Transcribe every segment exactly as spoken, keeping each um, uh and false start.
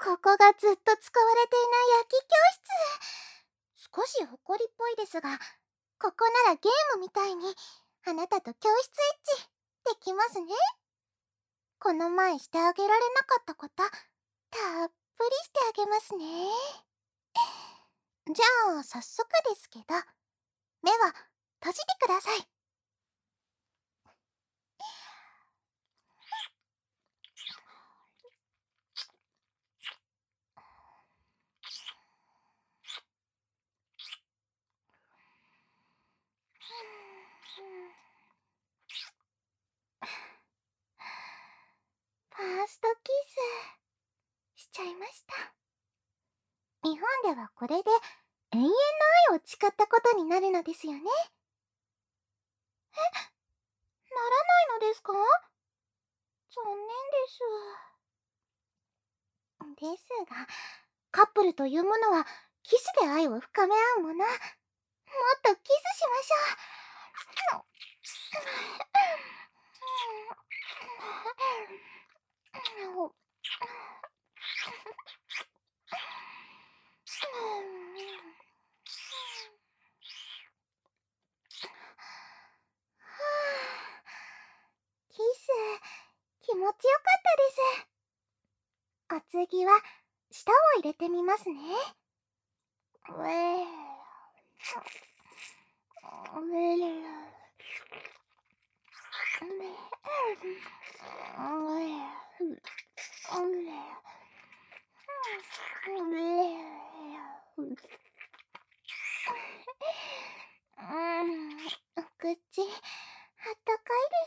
ここがずっと使われていない焼き教室。少し埃っぽいですが、ここならゲームみたいにあなたと教室エッチできますね。この前してあげられなかったこと、たっぷりしてあげますね。じゃあ早速ですけど、目は閉じてください。ファーストキスしちゃいました。日本ではこれで永遠の愛を誓ったことになるのですよね。え、ならないのですか？残念です。ですが、カップルというものはキスで愛を深め合うもの。もっとキスしましょう。キス、気持ちよかったです。お次は舌を入れてみますね。うえお口、あったかいです。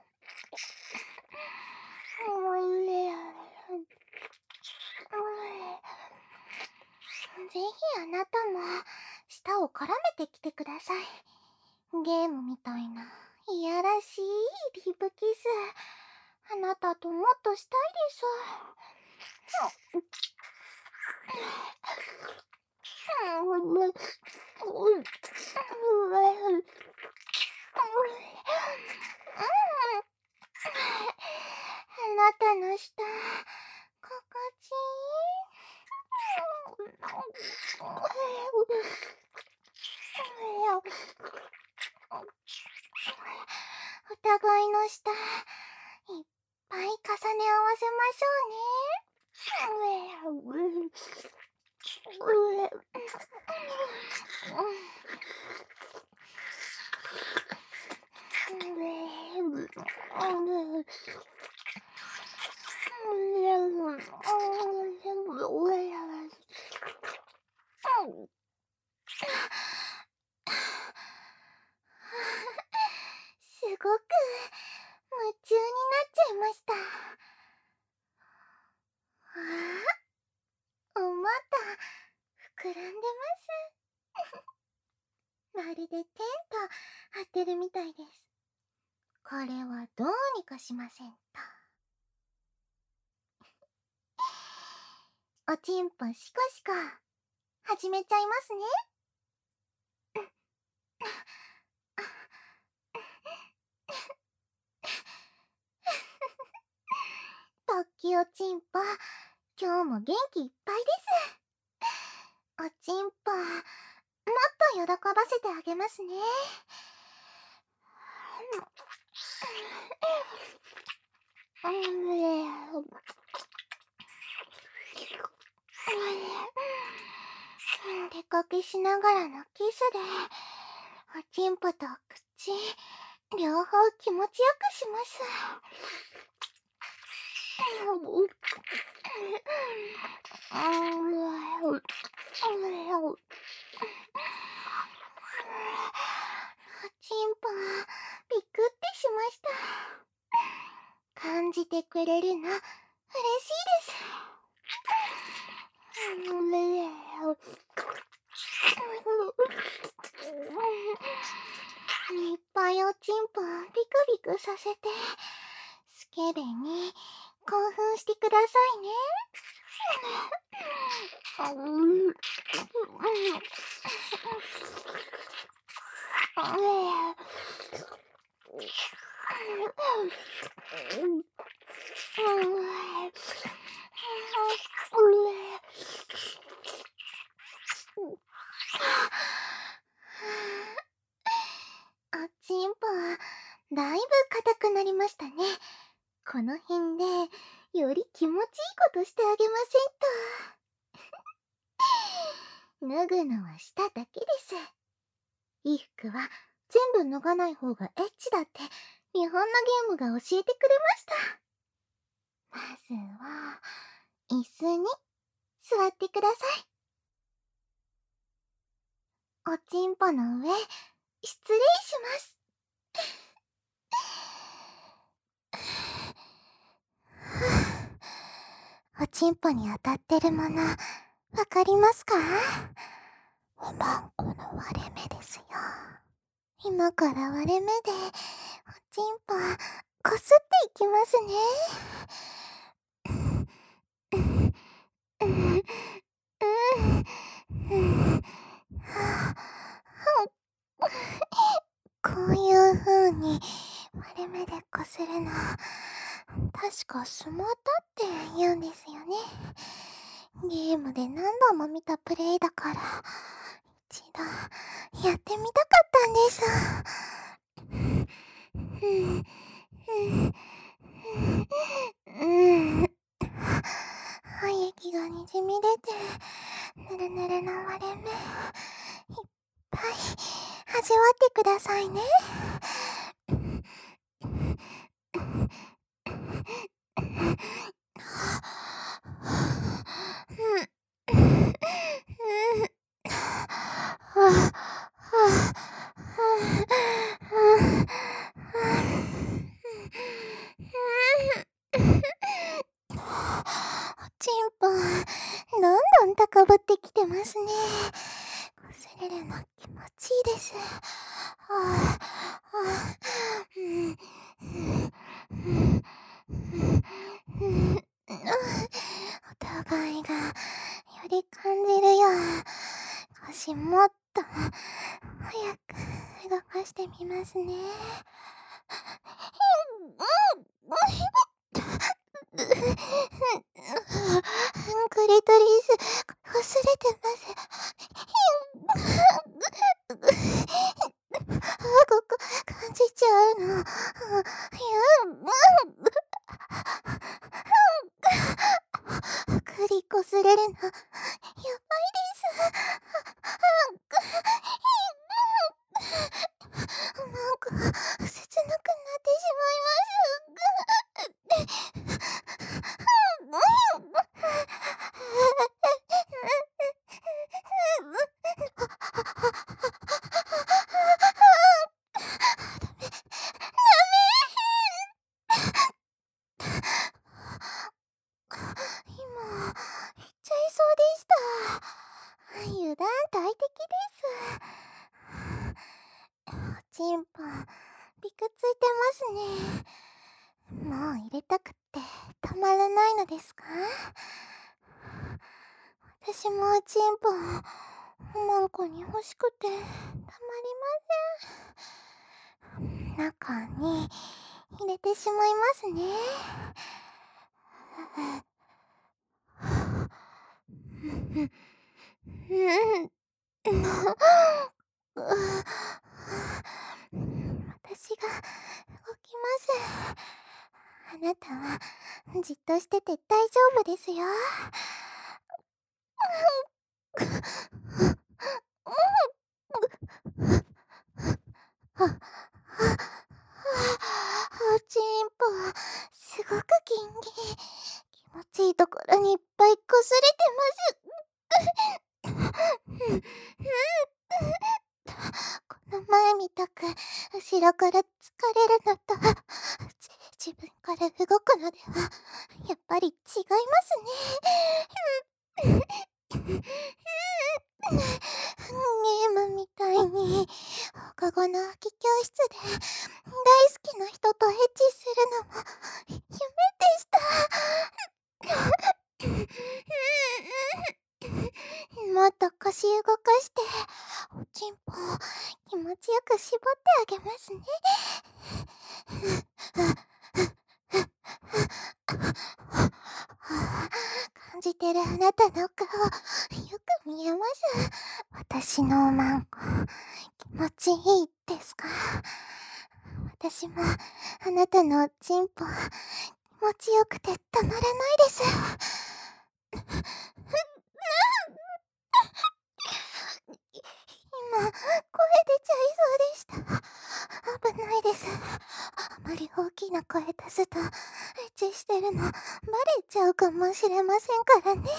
ぜひあなたも舌を絡めてきてください。ゲームみたいないやらしいリプキス、あなたともっとしたいです。あなたの舌、心地いい。お互いの舌、いっぱい重ね合わせましょうね。すごく夢中になっちゃいました。あ、おまた膨らんでます。まるでテント張ってるみたいです。これはどうにかしませんと。おちんぽしこしこ始めちゃいますね。ポッキおちんぽ、今日も元気いっぱいです。おちんぽ、もっと喜ばせてあげますね。出かけしながらのキスでおちんぽと口両方気持ちよくします。おちんぽびくってしました。感じてくれるの嬉しいです。いっぱいおちんぽビクビクさせてスケベに興奮してくださいね。 ましたね。この辺でより気持ちいいことしてあげませんと。脱ぐのは舌だけです。衣服は全部脱がない方がエッチだって日本のゲームが教えてくれました。まずは椅子に座ってください。おちんぽの上、失礼します。おちんぽに当たってるもの、わかりますか？おまんこの割れ目ですよ。今から割れ目で、おちんぽ、こすっていきますね。こういう風に割れ目でこするの、確かスマタって言うんですよね。ゲームで何度も見たプレイだから、一度やってみたかったんです。鼻液がにじみ出て、ぬるぬるの割れ目、いっぱい味わってくださいね。おちんぽ、どんどん高ぶってきてますね。こすれるの気持ちいいです。はぁ、はぁ、うん、うん、うん、お互いがより感じるよう、腰もっと早く動かしてみますね。クリトリス、こすれてます。ここ、感じちゃうの。クリこすれるの、やばいです。なんか、切なくなってしまいます今、言っちゃいそうでした。油断大敵です。おちんぽ、びくついてますね。もう入れたくってたまらないのですか？私もおちんぽ、おまんこに欲しくてたまりません。中に入れてしまいますね。私が動きます。あなたはじっとしてて大丈夫ですよ。おちんぽ、すごくギンギン。気持ちいいところにいっぱいこすれてます。この前みたく後ろから疲れるのと自分から動くのではやっぱり違いますね。ゲームみたいに放課後の空き教室で大好きな人とエッチするのも夢でした。もっと腰動かしておちんぽ気持ちよく絞ってあげますね。感じてるあなたの顔よく見えます。私のおまんこ気持ちいいですか？ 私もあなたのチンポ気持ちよくてたまらないです。今、声出ちゃいそうでした。危ないです。あまり大きな声出すと、エッチしてるのバレちゃうかもしれませんからね。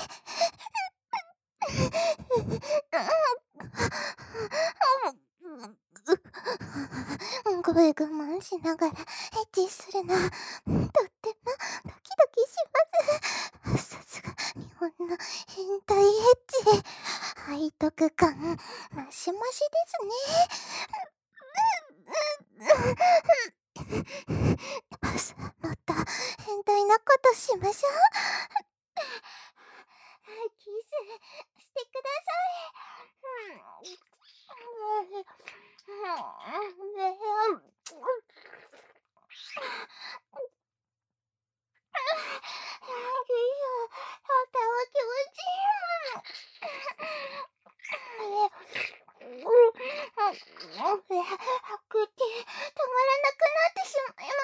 声我慢しながらエッチするの、とってもドキドキします。さすが日本の変態エッチ。背徳感マシマシですね。さあ、もっと変態なことしましょう。キスしてください。口たまらなくなってしまいます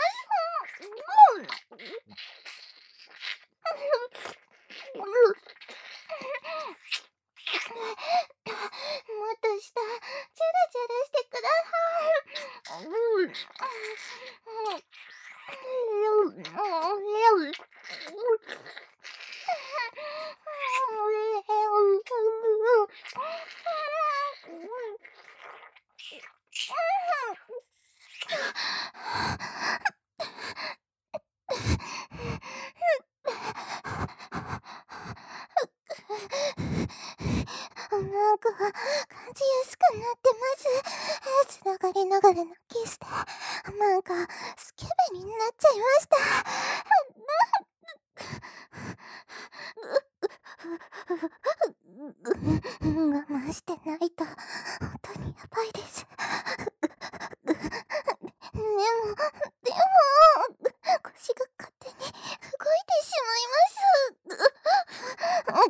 もっとしたチャラチャラしてください。なんか感じやすくなってます。つながりながらのキスでなんかスケベになっちゃいました。我慢してないと本当にやばいです。でもでも腰が勝手に動いてしまいます。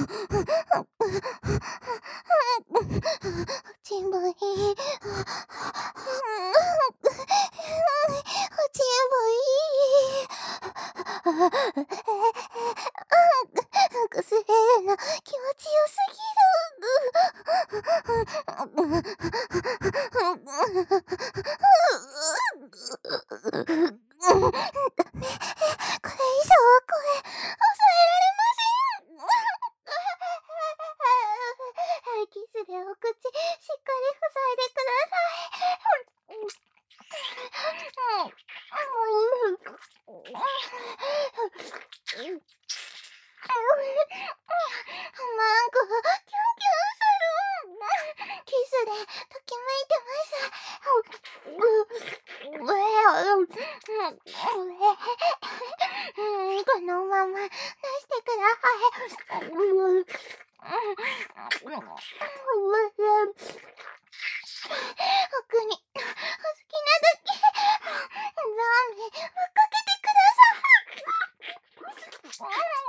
チンボイおちんぼいくすれるの気持ちよすぎる。ダメ、これ以上は声抑えられません。キスでお口しっかり塞いでください。マンコキュンキュンする。キスでときめいてます。このまま出してください。奥にお好きなだけザーメンぶっかけてください。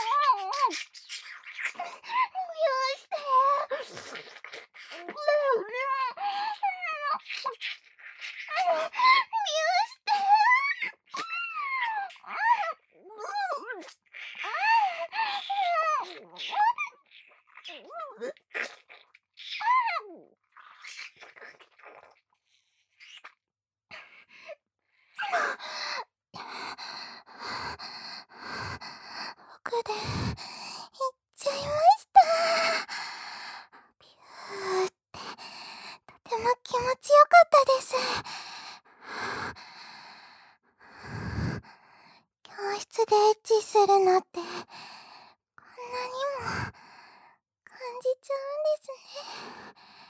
奥でいっちゃいました。ピューってとても気持ちよかったです。教室でエッチするのってこんなにも感じちゃうんですね。